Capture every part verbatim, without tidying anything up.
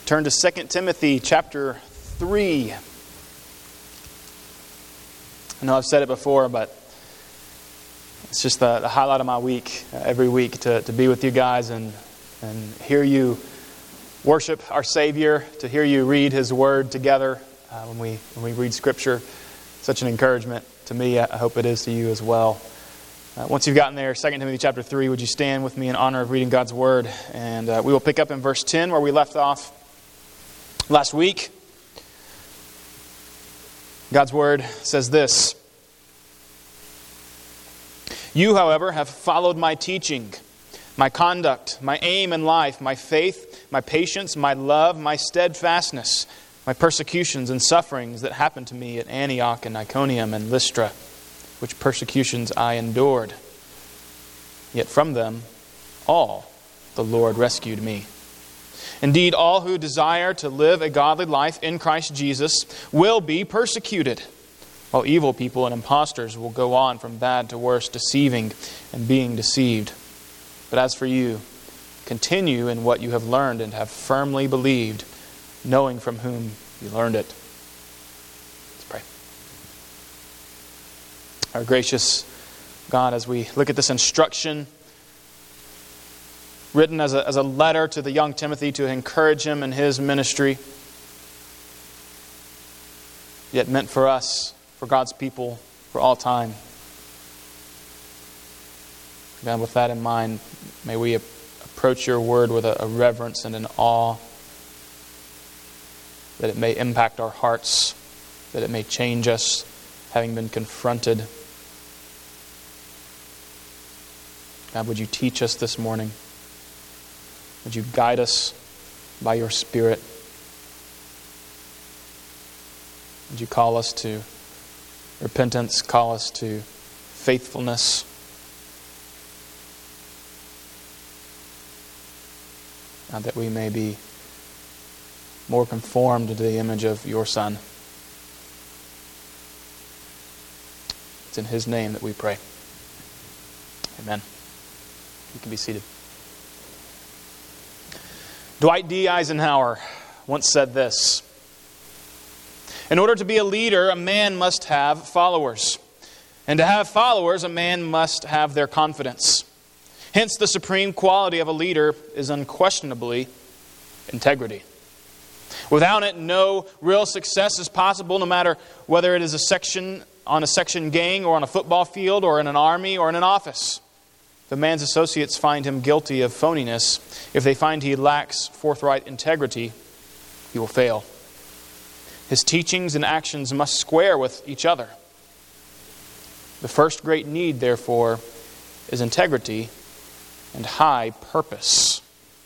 Turn to Second Timothy chapter three. I know I've said it before, but it's just the, the highlight of my week, uh, every week, to, to be with you guys and, and hear you worship our Savior, to hear you read His Word together uh, when we when we read Scripture. Such an encouragement to me. I hope it is to you as well. Uh, once you've gotten there, Second Timothy chapter three, would you stand with me in honor of reading God's Word? And uh, we will pick up in verse ten where we left off last week. God's Word says this: "You, however, have followed my teaching, my conduct, my aim in life, my faith, my patience, my love, my steadfastness, my persecutions and sufferings that happened to me at Antioch and Iconium and Lystra, which persecutions I endured. Yet from them all the Lord rescued me. Indeed, all who desire to live a godly life in Christ Jesus will be persecuted, while evil people and impostors will go on from bad to worse, deceiving and being deceived. But as for you, continue in what you have learned and have firmly believed, knowing from whom you learned it." Let's pray. Our gracious God, as we look at this instruction written as a, as a letter to the young Timothy to encourage him in his ministry, yet meant for us, for God's people, for all time. God, with that in mind, may we approach your word with a, a reverence and an awe, that it may impact our hearts, that it may change us, having been confronted. God, would you teach us this morning? Would you guide us by your Spirit? Would you call us to repentance, call us to faithfulness? God, that we may be more conformed to the image of your Son. It's in His name that we pray. Amen. You can be seated. Dwight D. Eisenhower once said this: "In order to be a leader, a man must have followers. And to have followers, a man must have their confidence. Hence, the supreme quality of a leader is unquestionably integrity. Without it, no real success is possible, no matter whether it is a section on a section gang or on a football field or in an army or in an office. If a man's associates find him guilty of phoniness, if they find he lacks forthright integrity, he will fail. His teachings and actions must square with each other. The first great need, therefore, is integrity and high purpose."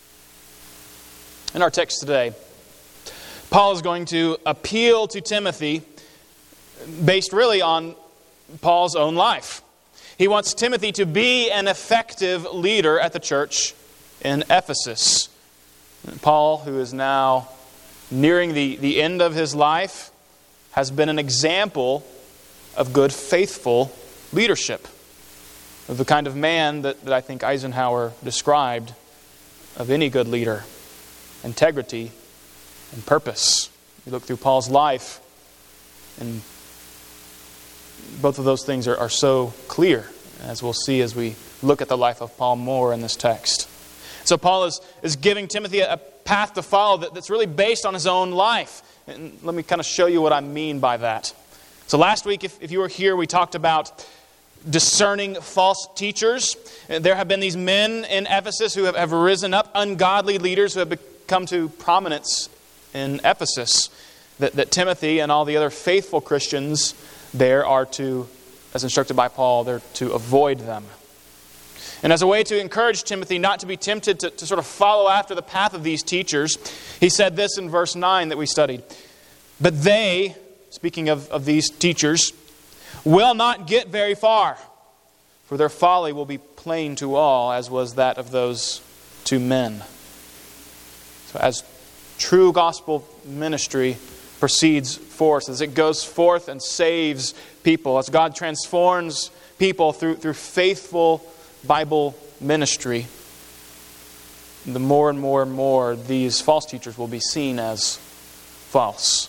In our text today, Paul is going to appeal to Timothy based really on Paul's own life. He wants Timothy to be an effective leader at the church in Ephesus. Paul, who is now nearing the, the end of his life, has been an example of good, faithful leadership, of the kind of man that, that I think Eisenhower described of any good leader: integrity and purpose. You look through Paul's life, and both of those things are, are so clear, as we'll see as we look at the life of Paul more in this text. So Paul is, is giving Timothy a, a path to follow that, that's really based on his own life. And let me kind of show you what I mean by that. So last week, if, if you were here, we talked about discerning false teachers. And there have been these men in Ephesus who have, have risen up, ungodly leaders who have come to prominence in Ephesus, that, that Timothy and all the other faithful Christians there are to, as instructed by Paul, they're to avoid them. And as a way to encourage Timothy not to be tempted to, to sort of follow after the path of these teachers, he said this in verse nine that we studied: "But they," speaking of, of these teachers, "will not get very far, for their folly will be plain to all, as was that of those two men." So as true gospel ministry proceeds forth, as it goes forth and saves people, as God transforms people through, through faithful Bible ministry, the more and more and more these false teachers will be seen as false.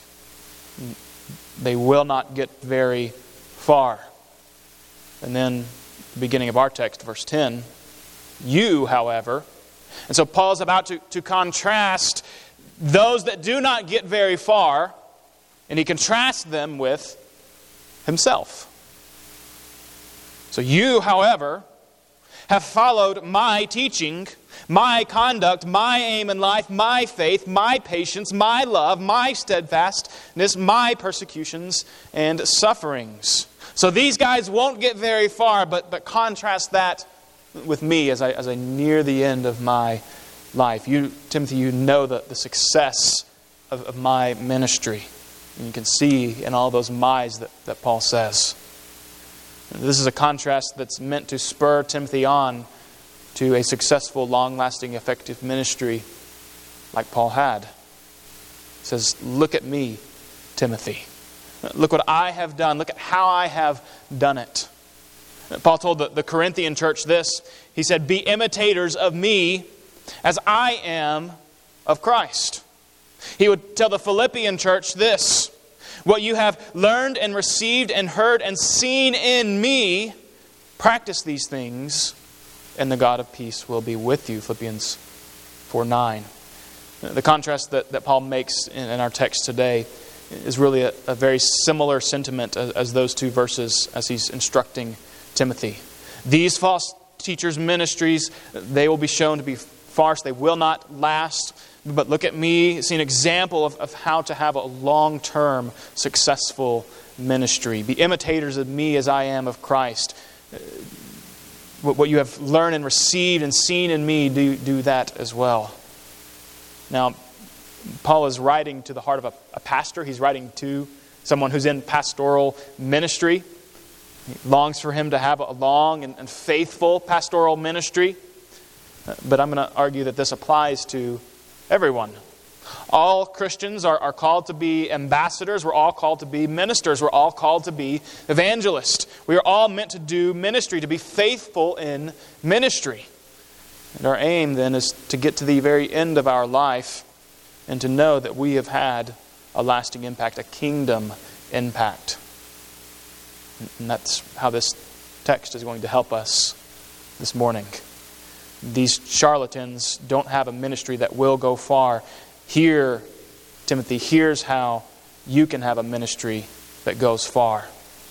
They will not get very far. And then, the beginning of our text, verse ten, you, however, and so Paul's about to, to contrast those that do not get very far, and he contrasts them with himself. So you, however, have followed my teaching, my conduct, my aim in life, my faith, my patience, my love, my steadfastness, my persecutions and sufferings. So these guys won't get very far, but, but contrast that with me as I, as I near the end of my life. You, Timothy, you know the, the success of, of my ministry. And you can see in all those my's that, that Paul says. This is a contrast that's meant to spur Timothy on to a successful, long-lasting, effective ministry like Paul had. He says, look at me, Timothy. Look what I have done. Look at how I have done it. Paul told the, the Corinthian church this. He said, be imitators of me as I am of Christ. He would tell the Philippian church this. What you have learned and received and heard and seen in me, practice these things, and the God of peace will be with you. Philippians four nine. The contrast that, that Paul makes in, in our text today is really a, a very similar sentiment as, as those two verses as he's instructing Timothy. These false teachers' ministries, they will be shown to be farce. They will not last. But look at me, see an example of, of how to have a long-term successful ministry. Be imitators of me as I am of Christ. What, what you have learned and received and seen in me, do, do that as well. Now, Paul is writing to the heart of a, a pastor. He's writing to someone who's in pastoral ministry. He longs for him to have a long and, and faithful pastoral ministry. But I'm going to argue that this applies to everyone. All Christians are, are called to be ambassadors. We're all called to be ministers. We're all called to be evangelists. We are all meant to do ministry, to be faithful in ministry. And our aim then is to get to the very end of our life and to know that we have had a lasting impact, a kingdom impact. And that's how this text is going to help us this morning. These charlatans don't have a ministry that will go far. Here, Timothy, here's how you can have a ministry that goes far.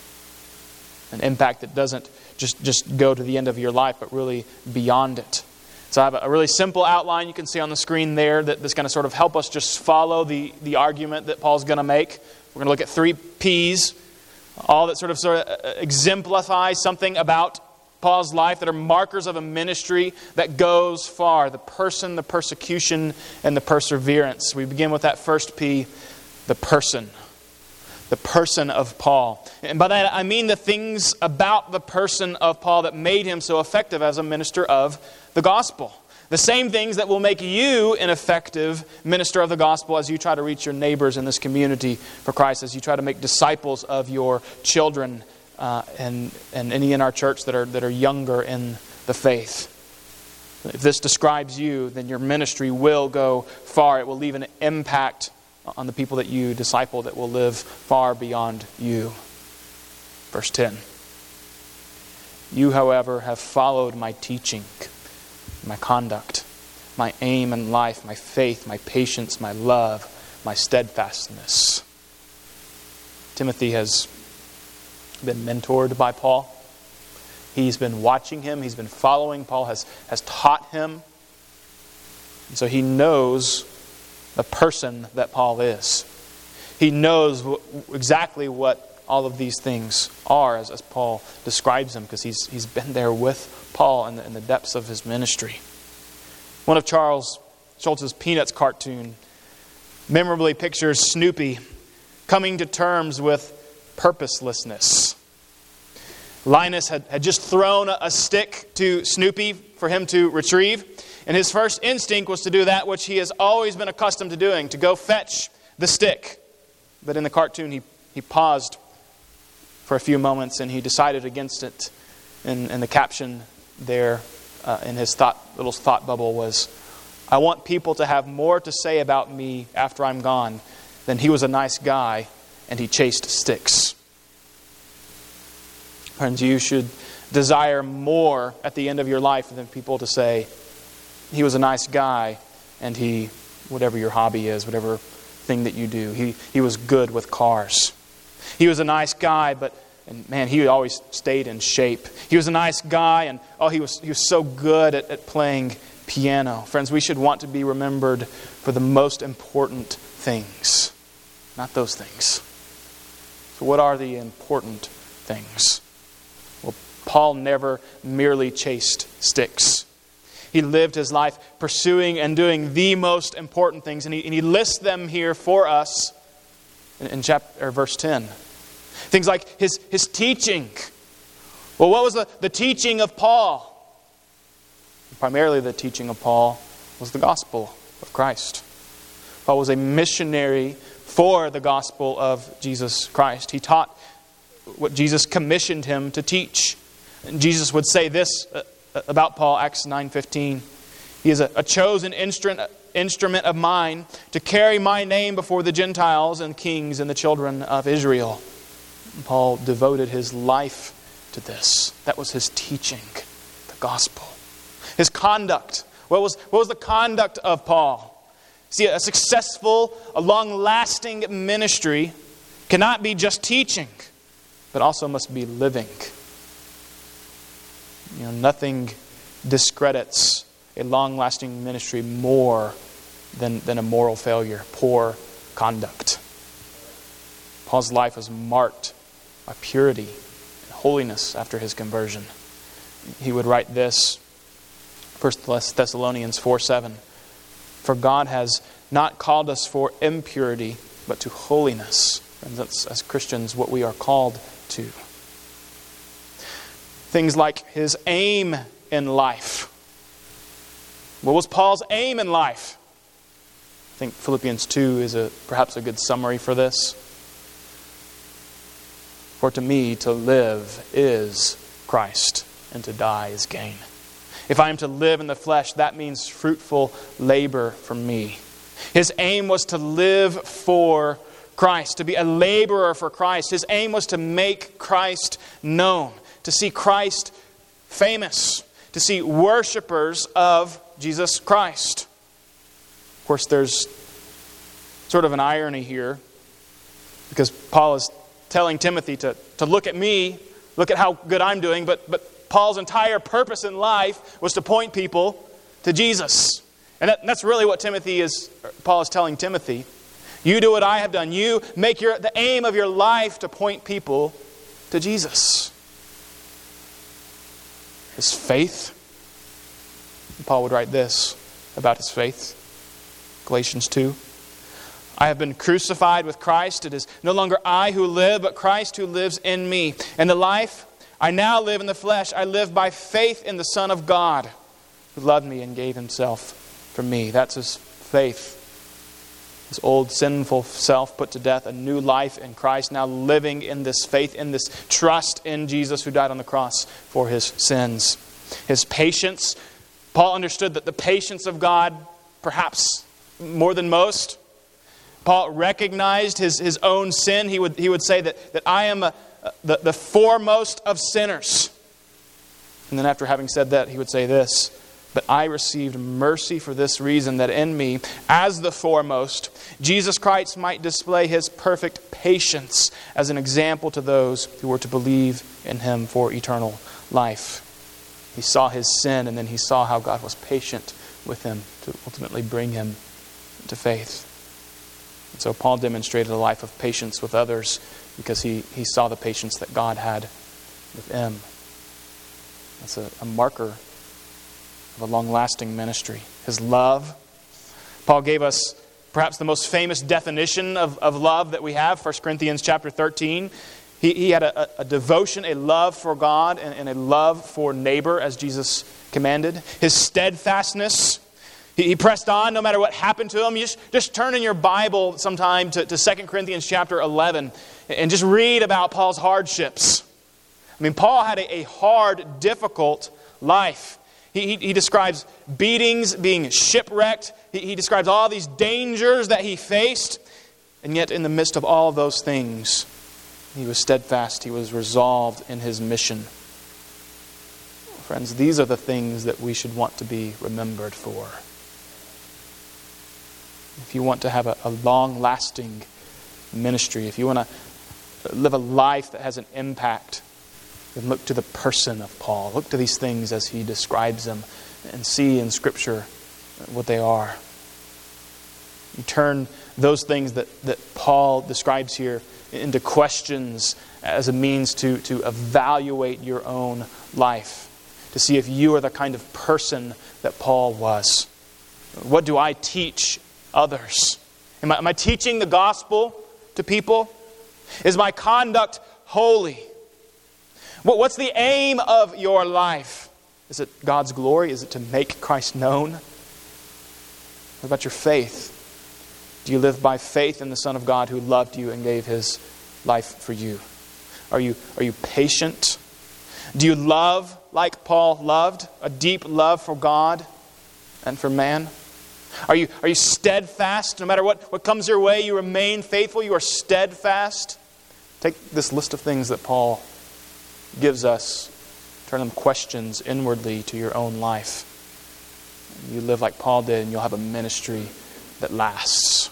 An impact that doesn't just, just go to the end of your life, but really beyond it. So I have a really simple outline you can see on the screen there that, that's going to sort of help us just follow the, the argument that Paul's going to make. We're going to look at three P's, all that sort of, sort of exemplify something about Paul's life that are markers of a ministry that goes far. The person, the persecution, and the perseverance. We begin with that first P, the person. The person of Paul. And by that I mean the things about the person of Paul that made him so effective as a minister of the gospel. The same things that will make you an effective minister of the gospel as you try to reach your neighbors in this community for Christ, as you try to make disciples of your children Uh, and, and any in our church that are that are younger in the faith. If this describes you, then your ministry will go far. It will leave an impact on the people that you disciple that will live far beyond you. Verse ten. You, however, have followed my teaching, my conduct, my aim in life, my faith, my patience, my love, my steadfastness. Timothy has been mentored by Paul. He's been watching him. He's been following. Paul has, has taught him. And so he knows the person that Paul is. He knows w- exactly what all of these things are as, as Paul describes them, because he's, he's been there with Paul in the, in the depths of his ministry. One of Charles Schulz's Peanuts cartoon memorably pictures Snoopy coming to terms with purposelessness. Linus had, had just thrown a, a stick to Snoopy for him to retrieve. And his first instinct was to do that which he has always been accustomed to doing, to go fetch the stick. But in the cartoon, he, he paused for a few moments and he decided against it. And, and the caption there uh, in his thought little thought bubble was, I want people to have more to say about me after I'm gone than he was a nice guy and he chased sticks. Friends, you should desire more at the end of your life than people to say, he was a nice guy and he, whatever your hobby is, whatever thing that you do, he, he was good with cars. He was a nice guy, but and man, he always stayed in shape. He was a nice guy, and oh, he was he was so good at, at playing piano. Friends, we should want to be remembered for the most important things, not those things. So what are the important things? Well, Paul never merely chased sticks. He lived his life pursuing and doing the most important things, and he, and he lists them here for us in, in chapter or verse ten. Things like his, his teaching. Well, what was the, the teaching of Paul? Primarily the teaching of Paul was the gospel of Christ. Paul was a missionary for the gospel of Jesus Christ. He taught what Jesus commissioned him to teach. And Jesus would say this about Paul, Acts nine fifteen. He is a, a chosen instrument, instrument of mine to carry my name before the Gentiles and kings and the children of Israel. Paul devoted his life to this. That was his teaching, the gospel. His conduct. What was, what was the conduct of Paul? See, a successful, a long-lasting ministry cannot be just teaching, but also must be living. You know, nothing discredits a long-lasting ministry more than, than a moral failure, poor conduct. Paul's life was marked by purity and holiness after his conversion. He would write this, First Thessalonians four seven. For God has not called us for impurity, but to holiness. And that's, as Christians, what we are called to. Things like his aim in life. What was Paul's aim in life? I think Philippians two is a perhaps a good summary for this. For to me to live is Christ, and to die is gain. If I am to live in the flesh, that means fruitful labor for me. His aim was to live for Christ, to be a laborer for Christ. His aim was to make Christ known, to see Christ famous, to see worshipers of Jesus Christ. Of course, there's sort of an irony here, because Paul is telling Timothy to, to look at me, look at how good I'm doing, but, but Paul's entire purpose in life was to point people to Jesus. And that, that's really what Timothy is, Paul is telling Timothy. You do what I have done. You make your the aim of your life to point people to Jesus. His faith. Paul would write this about his faith. Galatians two. I have been crucified with Christ. It is no longer I who live, but Christ who lives in me. And the life I now live in the flesh, I live by faith in the Son of God, who loved me and gave himself for me. That's his faith. His old sinful self put to death, a new life in Christ, now living in this faith, in this trust in Jesus who died on the cross for his sins. His patience. Paul understood that the patience of God, perhaps more than most. Paul recognized his, his own sin. He would, he would say that, that I am a, the, the foremost of sinners. And then after having said that, he would say this, but I received mercy for this reason, that in me, as the foremost, Jesus Christ might display his perfect patience as an example to those who were to believe in him for eternal life. He saw his sin, and then he saw how God was patient with him to ultimately bring him to faith. And so Paul demonstrated a life of patience with others because he, he saw the patience that God had with him. That's a, a marker of a long-lasting ministry. His love. Paul gave us perhaps the most famous definition of, of love that we have, First Corinthians chapter thirteen. He, he had a, a devotion, a love for God, and, and a love for neighbor, as Jesus commanded. His steadfastness. He, he pressed on no matter what happened to him. You just, just turn in your Bible sometime to, to Second Corinthians chapter eleven and just read about Paul's hardships. I mean, Paul had a, a hard, difficult life. He, he, he describes beatings, being shipwrecked. He, he describes all these dangers that he faced. And yet in the midst of all of those things, he was steadfast. He was resolved in his mission. Friends, these are the things that we should want to be remembered for. If you want to have a, a long-lasting ministry, if you want to live a life that has an impact, then look to the person of Paul. Look to these things as he describes them and see in Scripture what they are. You turn those things that, that Paul describes here into questions as a means to, to evaluate your own life, to see if you are the kind of person that Paul was. What do I teach others? Am I, am I teaching the gospel to people? Is my conduct holy? What, what's the aim of your life? Is it God's glory? Is it to make Christ known? What about your faith? Do you live by faith in the Son of God who loved you and gave His life for you? Are you, are you patient? Do you love like Paul loved? A deep love for God and for man? Are you, are you steadfast? No matter what, what comes your way, you remain faithful. You are steadfast. Take this list of things that Paul gives us. Turn them questions inwardly to your own life. You live like Paul did and you'll have a ministry that lasts.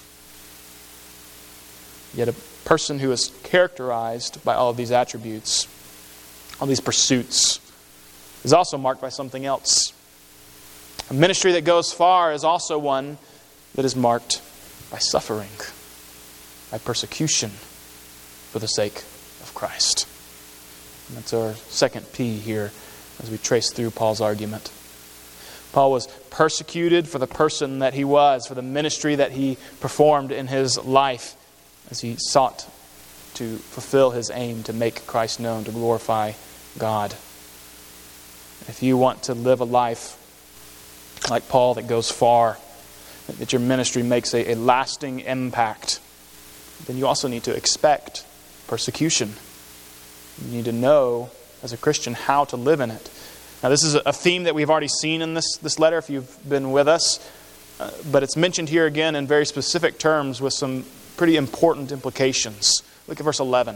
Yet a person who is characterized by all of these attributes, all these pursuits, is also marked by something else. A ministry that goes far is also one that is marked by suffering, by persecution for the sake of Christ. And that's our second P here as we trace through Paul's argument. Paul was persecuted for the person that he was, for the ministry that he performed in his life as he sought to fulfill his aim to make Christ known, to glorify God. If you want to live a life like Paul that goes far, that your ministry makes a, a lasting impact, then you also need to expect persecution. You need to know, as a Christian, how to live in it. Now, this is a theme that we've already seen in this, this letter, if you've been with us. Uh, but it's mentioned here again in very specific terms with some pretty important implications. Look at verse eleven.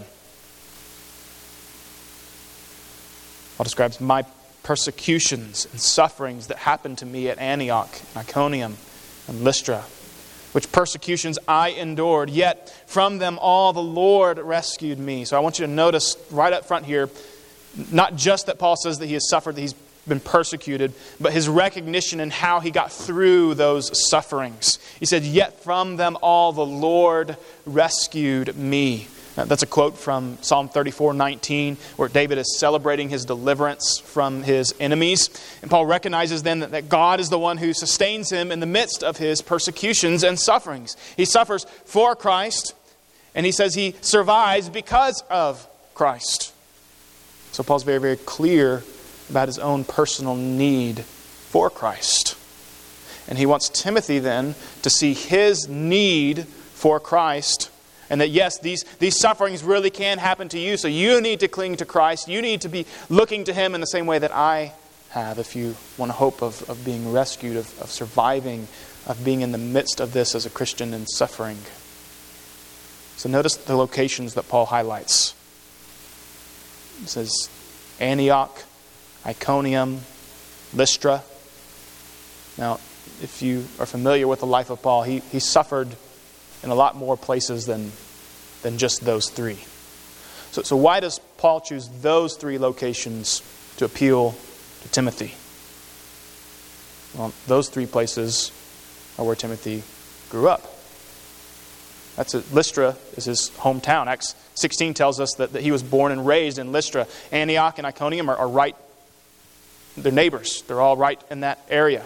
Paul describes my persecutions and sufferings that happened to me at Antioch, Iconium, and Lystra, which persecutions I endured, yet from them all the Lord rescued me. So I want you to notice right up front here, not just that Paul says that he has suffered, that he's been persecuted, but his recognition and how he got through those sufferings. He said, yet from them all the Lord rescued me. Now, that's a quote from Psalm thirty-four nineteen, where David is celebrating his deliverance from his enemies. And Paul recognizes then that, that God is the one who sustains him in the midst of his persecutions and sufferings. He suffers for Christ, and he says he survives because of Christ. So Paul's very, very clear about his own personal need for Christ. And he wants Timothy then to see his need for Christ, and that yes, these, these sufferings really can happen to you, so you need to cling to Christ. You need to be looking to Him in the same way that I have if you want a hope of, of being rescued, of, of surviving, of being in the midst of this as a Christian and suffering. So notice the locations that Paul highlights. It says Antioch, Iconium, Lystra. Now, if you are familiar with the life of Paul, he, he suffered in a lot more places than, than just those three. So, so why does Paul choose those three locations to appeal to Timothy? Well, those three places are where Timothy grew up. That's a, Lystra is his hometown. Acts sixteen tells us that, that he was born and raised in Lystra. Antioch and Iconium are, are right, they're neighbors. They're all right in that area.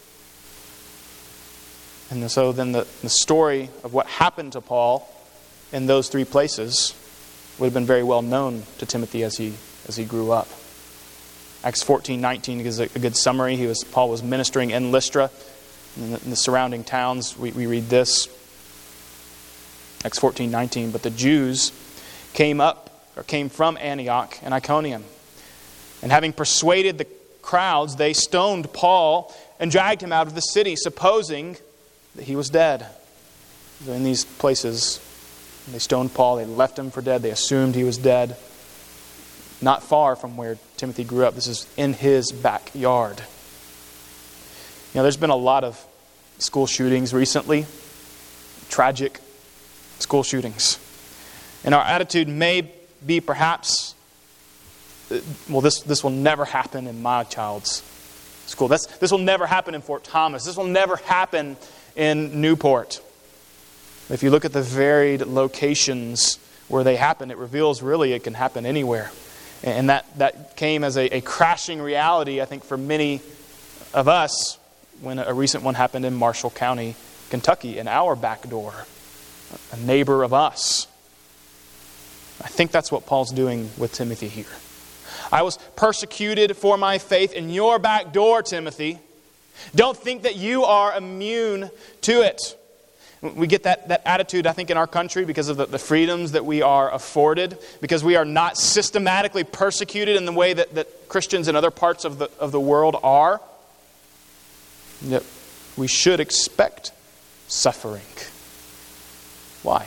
And so then the, the story of what happened to Paul in those three places would have been very well known to Timothy as he as he grew up. Acts fourteen nineteen gives a, a good summary. He was Paul was ministering in Lystra. In the, in the surrounding towns, we, we read this. Acts fourteen nineteen, but the Jews came up, or came from Antioch and Iconium. And having persuaded the crowds, they stoned Paul and dragged him out of the city, supposing that he was dead. In these places, they stoned Paul, they left him for dead, they assumed he was dead. Not far from where Timothy grew up. This is in his backyard. You know, there's been a lot of school shootings recently. Tragic school shootings. And our attitude may be perhaps, well, this, this will never happen in my child's school. That's, this will never happen in Fort Thomas. This will never happen in Newport. If you look at the varied locations where they happen, it reveals really it can happen anywhere. And that, that came as a, a crashing reality, I think, for many of us when a recent one happened in Marshall County, Kentucky, in our back door, a neighbor of us. I think that's what Paul's doing with Timothy here. I was persecuted for my faith in your back door, Timothy. Don't think that you are immune to it. We get that, that attitude, I think, in our country because of the, the freedoms that we are afforded, because we are not systematically persecuted in the way that, that Christians in other parts of the, of the world are. Yet we should expect suffering. Why?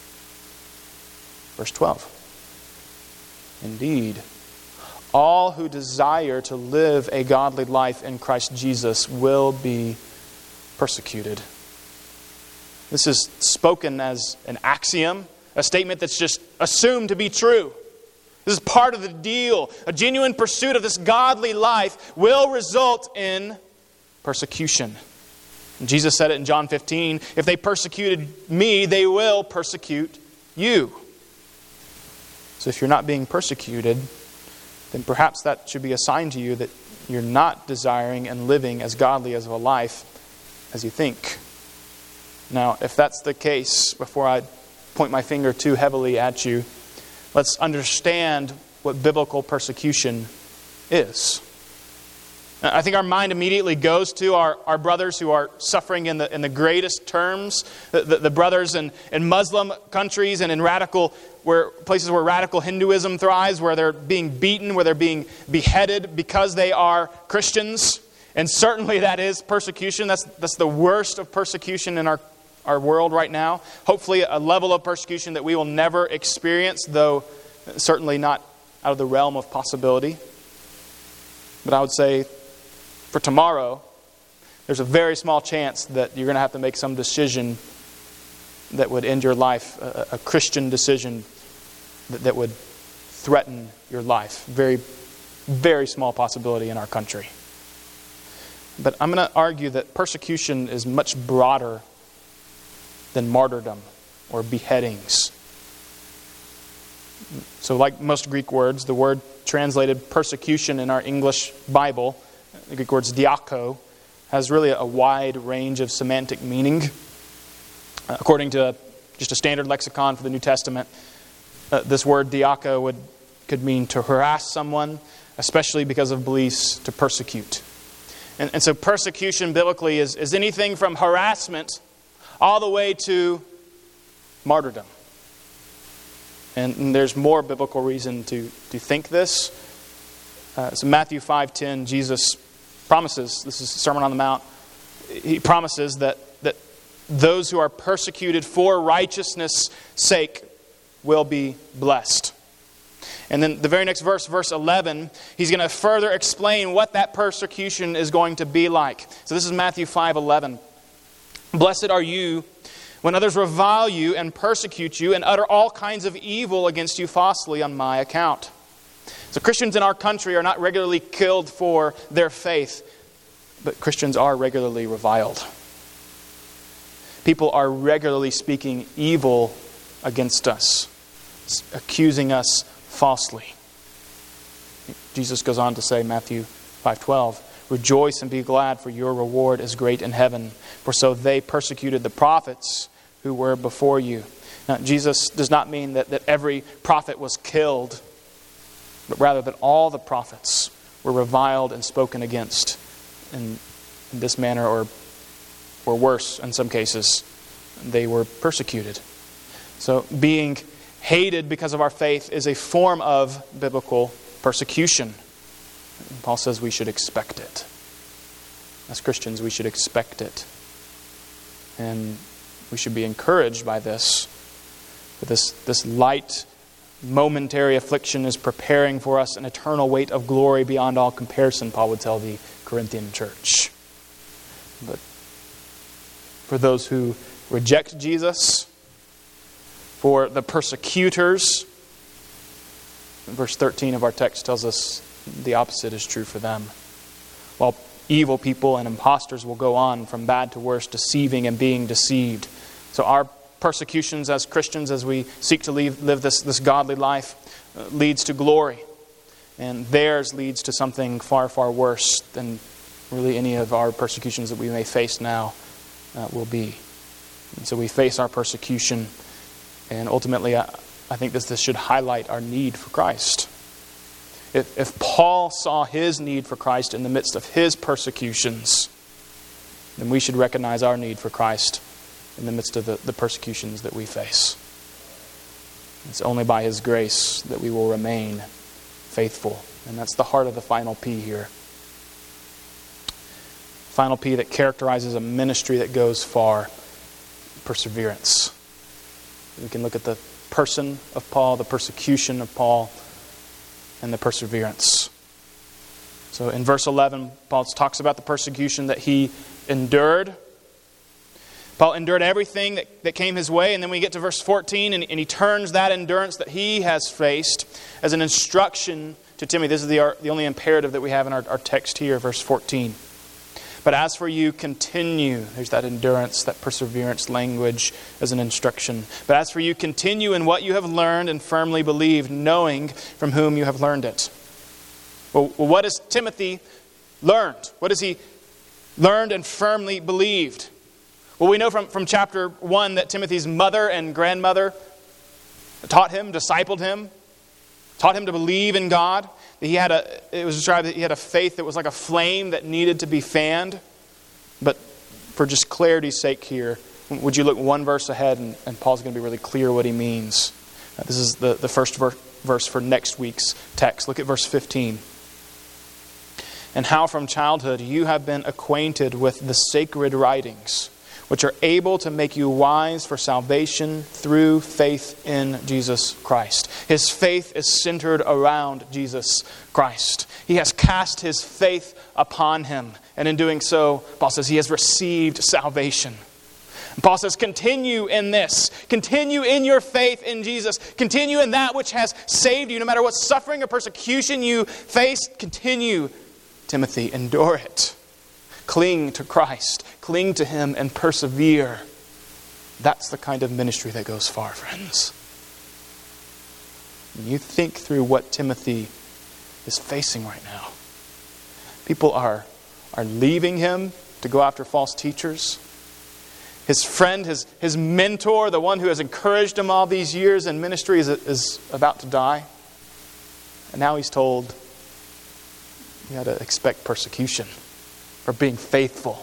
Verse twelve. Indeed, all who desire to live a godly life in Christ Jesus will be persecuted. This is spoken as an axiom, a statement that's just assumed to be true. This is part of the deal. A genuine pursuit of this godly life will result in persecution. And Jesus said it in John fifteen, if they persecuted me, they will persecute you. So if you're not being persecuted, then perhaps that should be a sign to you that you're not desiring and living as godly as a life as you think. Now, if that's the case, before I point my finger too heavily at you, let's understand what biblical persecution is. I think our mind immediately goes to our, our brothers who are suffering in the in the greatest terms. The, the, the brothers in, in Muslim countries and in radical where places where radical Hinduism thrives, where they're being beaten, where they're being beheaded because they are Christians. And certainly that is persecution. That's that's the worst of persecution in our our world right now. Hopefully a level of persecution that we will never experience, though certainly not out of the realm of possibility. But I would say for tomorrow, there's a very small chance that you're going to have to make some decision that would end your life, a, a Christian decision that, that would threaten your life. Very, very small possibility in our country. But I'm going to argue that persecution is much broader than martyrdom or beheadings. So like most Greek words, the word translated persecution in our English Bible, the Greek word's diako, has really a wide range of semantic meaning. Uh, according to just a standard lexicon for the New Testament, uh, this word diako would could mean to harass someone, especially because of beliefs, to persecute. And, and so persecution biblically is, is anything from harassment all the way to martyrdom. And, and there's more biblical reason to, to think this. Uh, so Matthew five ten, Jesus promises, this is the Sermon on the Mount, he promises that, that those who are persecuted for righteousness' sake will be blessed. And then the very next verse, verse eleven, he's going to further explain what that persecution is going to be like. So this is Matthew five eleven. Blessed are you when others revile you and persecute you and utter all kinds of evil against you falsely on my account. So Christians in our country are not regularly killed for their faith, but Christians are regularly reviled. People are regularly speaking evil against us, accusing us falsely. Jesus goes on to say, Matthew five twelve, rejoice and be glad, for your reward is great in heaven, for so they persecuted the prophets who were before you. Now, Jesus does not mean that, that every prophet was killed, but rather that all the prophets were reviled and spoken against in, in this manner, or, or worse in some cases. They were persecuted. So being hated because of our faith is a form of biblical persecution. And Paul says we should expect it. As Christians, we should expect it. And we should be encouraged by this. That this, this light, momentary affliction is preparing for us an eternal weight of glory beyond all comparison, Paul would tell the Corinthian church. But for those who reject Jesus, for the persecutors, verse thirteen of our text tells us the opposite is true for them. While evil people and impostors will go on from bad to worse, deceiving and being deceived. So our persecutions as Christians, as we seek to live, live this, this godly life, uh, leads to glory. And theirs leads to something far, far worse than really any of our persecutions that we may face now uh, will be. And so we face our persecution, and ultimately I, I think this, this should highlight our need for Christ. If, if Paul saw his need for Christ in the midst of his persecutions, then we should recognize our need for Christ in the midst of the, the persecutions that we face. It's only by His grace that we will remain faithful. And that's the heart of the final P here. Final P that characterizes a ministry that goes far: perseverance. We can look at the person of Paul, the persecution of Paul, and the perseverance. So in verse eleven, Paul talks about the persecution that he endured. Paul endured everything that, that came his way, and then we get to verse fourteen, and, and he turns that endurance that he has faced as an instruction to Timothy. This is the, the only imperative that we have in our, our text here, verse fourteen. But as for you, continue. There's that endurance, that perseverance language as an instruction. But as for you, continue in what you have learned and firmly believed, knowing from whom you have learned it. Well, well what has Timothy learned? What has he learned and firmly believed? Well, we know from, from chapter one that Timothy's mother and grandmother taught him, discipled him, taught him to believe in God. He had a, it was described that he had a faith that was like a flame that needed to be fanned. But for just clarity's sake here, would you look one verse ahead, and, and Paul's going to be really clear what he means. Uh, this is the, the first ver- verse for next week's text. Look at verse fifteen. And how from childhood you have been acquainted with the sacred writings, which are able to make you wise for salvation through faith in Jesus Christ. His faith is centered around Jesus Christ. He has cast his faith upon him. And in doing so, Paul says he has received salvation. And Paul says, continue in this. Continue in your faith in Jesus. Continue in that which has saved you. No matter what suffering or persecution you face, continue, Timothy, endure it. Cling to Christ. Cling to Him and persevere. That's the kind of ministry that goes far, friends. When you think through what Timothy is facing right now. People are, are leaving him to go after false teachers. His friend, his, his mentor, the one who has encouraged him all these years in ministry is, is about to die. And now he's told, you got to expect persecution for being faithful.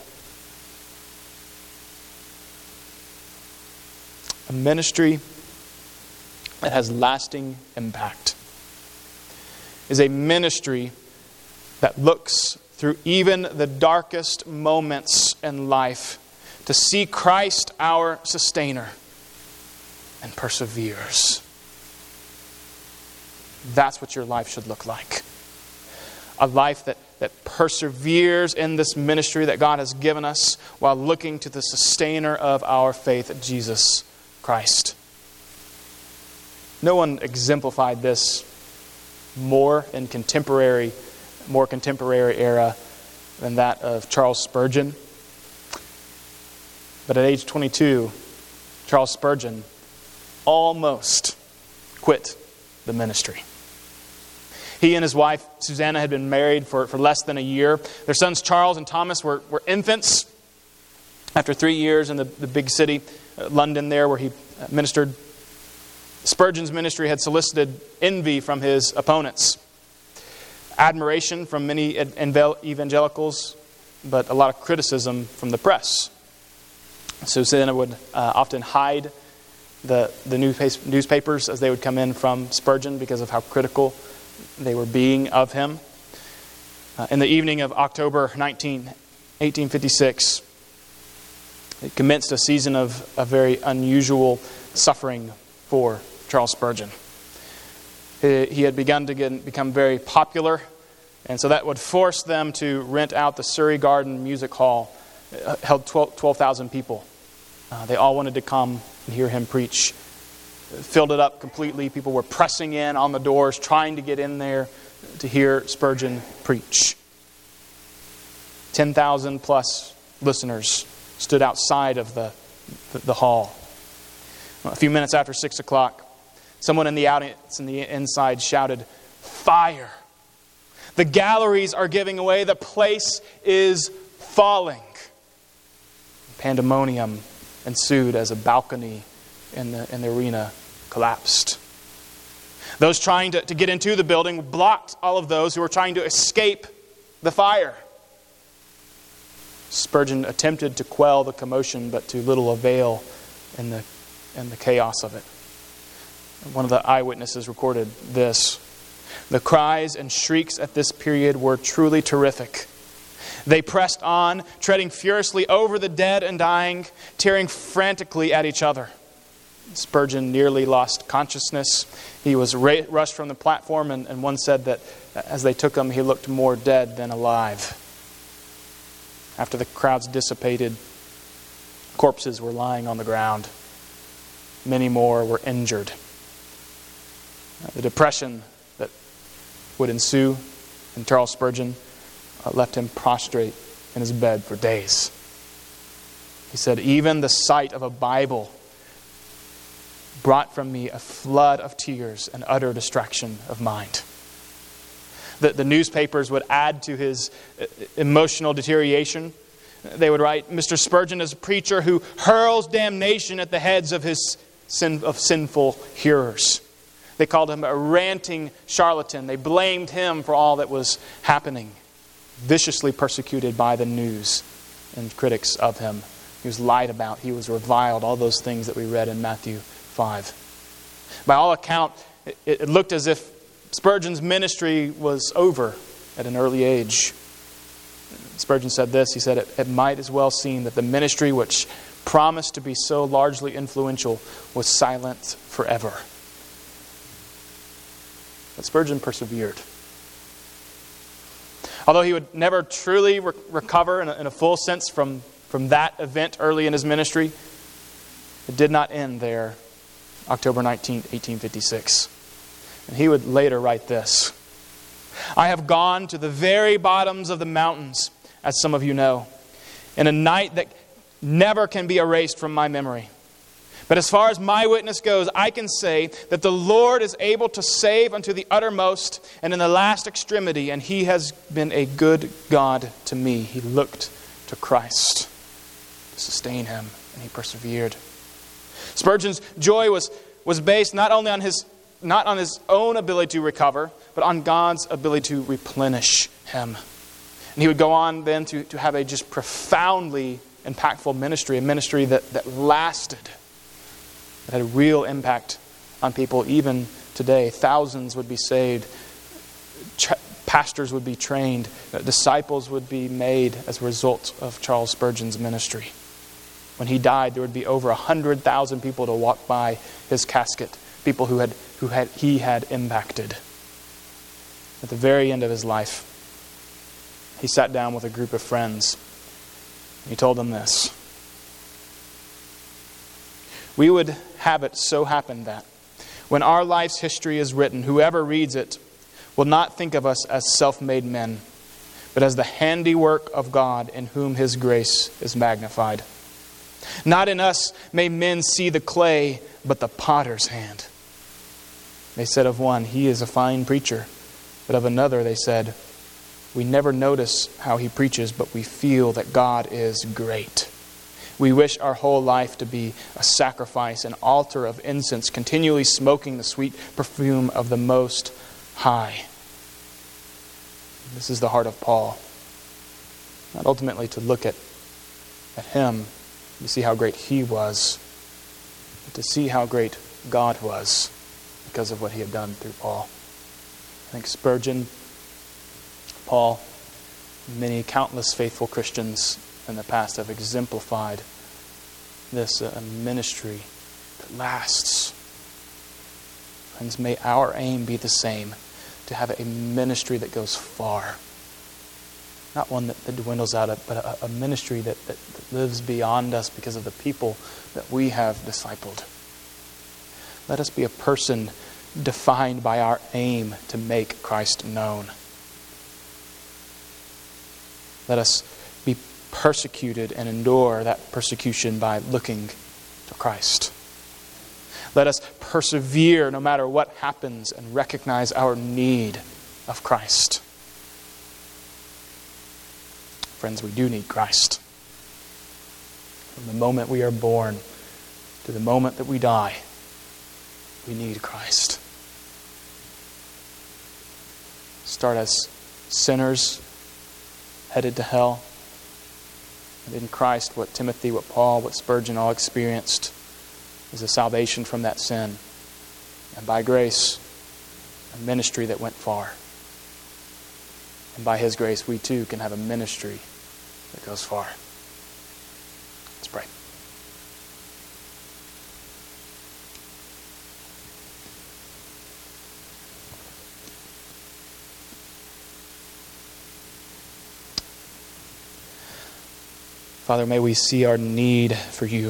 A ministry that has lasting impact is a ministry that looks through even the darkest moments in life to see Christ our sustainer and perseveres. That's what your life should look like. A life that, that perseveres in this ministry that God has given us while looking to the sustainer of our faith, Jesus Christ. No one exemplified this more in contemporary, more contemporary era than that of Charles Spurgeon. But at age twenty-two, Charles Spurgeon almost quit the ministry. He and his wife, Susanna, had been married for, for less than a year. Their sons, Charles and Thomas, were, were infants. After three years in the, the big city, uh, London there, where he ministered, Spurgeon's ministry had solicited envy from his opponents, admiration from many evangelicals, but a lot of criticism from the press. Susanna would uh, often hide the, the newspapers as they would come in from Spurgeon because of how critical they were being of him. Uh, in the evening of October nineteenth, eighteen fifty-six, it commenced a season of a very unusual suffering for Charles Spurgeon. He, he had begun to get, become very popular, and so that would force them to rent out the Surrey Garden Music Hall. It held twelve thousand people. Uh, they all wanted to come and hear him preach. It filled it up completely. People were pressing in on the doors, trying to get in there to hear Spurgeon preach. ten thousand plus listeners stood outside of the, the, the hall. A few minutes after six o'clock, someone in the audience in the inside shouted, "Fire! The galleries are giving away. The place is falling." Pandemonium ensued as a balcony in the, in the arena collapsed. Those trying to, to get into the building blocked all of those who were trying to escape the fire. Spurgeon attempted to quell the commotion, but to little avail in the, in the chaos of it. One of the eyewitnesses recorded this: "The cries and shrieks at this period were truly terrific. They pressed on, treading furiously over the dead and dying, tearing frantically at each other. Spurgeon nearly lost consciousness. He was ra- rushed from the platform, and, and one said that as they took him, he looked more dead than alive. After the crowds dissipated, corpses were lying on the ground. Many more were injured. The depression that would ensue in Charles Spurgeon uh, left him prostrate in his bed for days. He said, "Even the sight of a Bible brought from me a flood of tears and utter distraction of mind." The, the newspapers would add to his emotional deterioration. They would write, "Mister Spurgeon is a preacher who hurls damnation at the heads of his sin, of sinful hearers." They called him a ranting charlatan. They blamed him for all that was happening. Viciously persecuted by the news and critics of him. He was lied about. He was reviled. All those things that we read in Matthew five. By all account, it, it looked as if Spurgeon's ministry was over at an early age. Spurgeon said this. He said, it, it might as well seem that the ministry which promised to be so largely influential was silent forever. But Spurgeon persevered. Although he would never truly re- recover in a, in a full sense from, from that event early in his ministry, it did not end there, October nineteenth, eighteen fifty-six. And he would later write this: "I have gone to the very bottoms of the mountains, as some of you know, in a night that never can be erased from my memory. But as far as my witness goes, I can say that the Lord is able to save unto the uttermost and in the last extremity, and He has been a good God to me." He looked to Christ to sustain him, and he persevered. Spurgeon's joy was, was based not only on his not on his own ability to recover, but on God's ability to replenish him. And he would go on then to, to have a just profoundly impactful ministry, a ministry that, that lasted. It had a real impact on people even today. Thousands would be saved. Ch- pastors would be trained. Disciples would be made as a result of Charles Spurgeon's ministry. When he died, there would be over one hundred thousand people to walk by his casket. People who had who had he had impacted. At the very end of his life, he sat down with a group of friends. He told them this: "We would have it so happen that when our life's history is written, whoever reads it will not think of us as self-made men, but as the handiwork of God in whom His grace is magnified. Not in us may men see the clay, but the potter's hand. They said of one, he is a fine preacher. But of another they said, we never notice how he preaches, but we feel that God is great. We wish our whole life to be a sacrifice, an altar of incense, continually smoking the sweet perfume of the Most High." This is the heart of Paul. Not ultimately to look at, at him, to see how great he was, but to see how great God was because of what he had done through Paul. I think Spurgeon, Paul, Many countless faithful Christians in the past have exemplified this uh, ministry that lasts. Friends, may our aim be the same, to have a ministry that goes far. Not one that, that dwindles out, of, but a, a ministry that, that, that lives beyond us because of the people that we have discipled. Let us be a person defined by our aim to make Christ known. Let us be persecuted and endure that persecution by looking to Christ. Let us persevere no matter what happens and recognize our need of Christ. Friends, we do need Christ. From the moment we are born to the moment that we die, we need Christ. Start as sinners headed to hell. And in Christ, what Timothy, what Paul, what Spurgeon all experienced is a salvation from that sin. And by grace, a ministry that went far. And by His grace, we too can have a ministry that goes far. Let's pray. Father, may we see our need for You.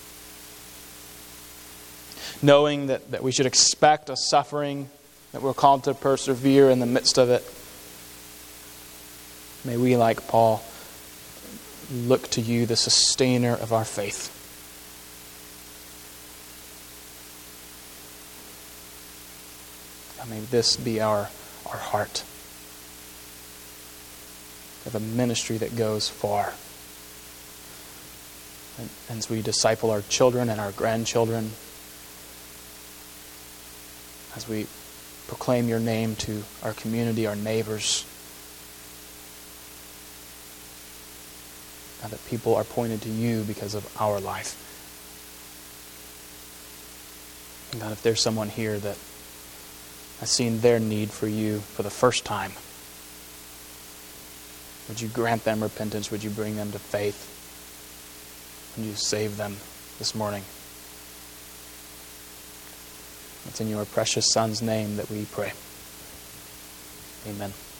Knowing that, that we should expect a suffering, that we're called to persevere in the midst of it. May we, like Paul, look to You, the sustainer of our faith. And may this be our, our heart. Of a ministry that goes far. And as we disciple our children and our grandchildren, as we proclaim Your name to our community, our neighbors, and that people are pointed to You because of our life. And God, if there's someone here that has seen their need for You for the first time, would You grant them repentance? Would You bring them to faith? Would You save them this morning? It's in Your precious Son's name that we pray. Amen.